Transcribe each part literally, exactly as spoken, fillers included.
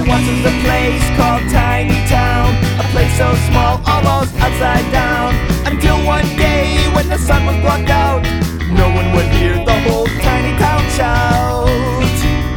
once was a place called Tiny Town, a place so small, almost upside down, until one day when the sun was blocked out, no one would hear the whole tiny town shout.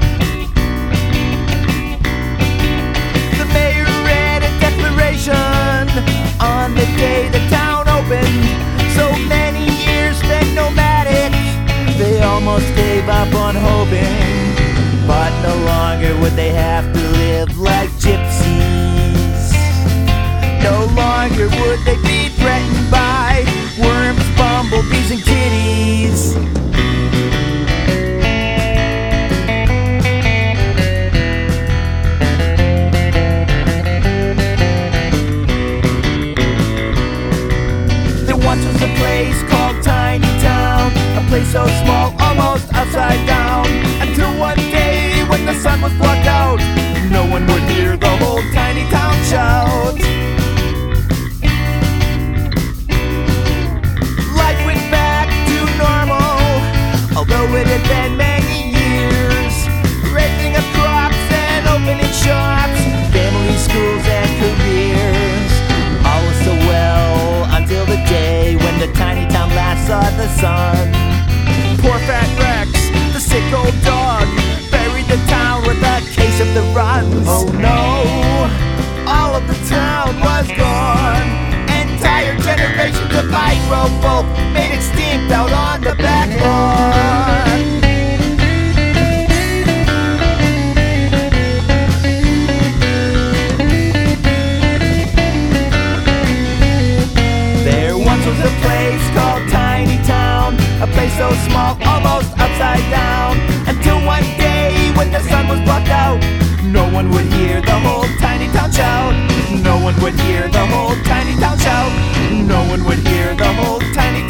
The mayor read a declaration on the day the town opened. So many years spent nomadic, they almost gave up on hoping. But no longer would they have to live like gypsies. No longer would they be threatened by worms, bumblebees, and kitties. There once was a place called Tiny Town, a place so small, almost upside down, until one day when the sun was blocked out, no one would hear the whole tiny town shout. Life went back to normal, although it had been many years. Raising up crops and opening shops, family, schools, and careers. All was so well until the day when the tiny town last saw the sun. Poor fat Rex, the sick old dog, buried the town with a case of the runs. Oh no, all of the town was gone. Entire generations of microfolk made extinct out on the back lawn. There once was a place called Tiny Town, a place so small, almost upside down, until one day when the sun was blocked out, no one would hear the whole tiny town shout. No one would hear the whole tiny town shout. No one would hear the whole tiny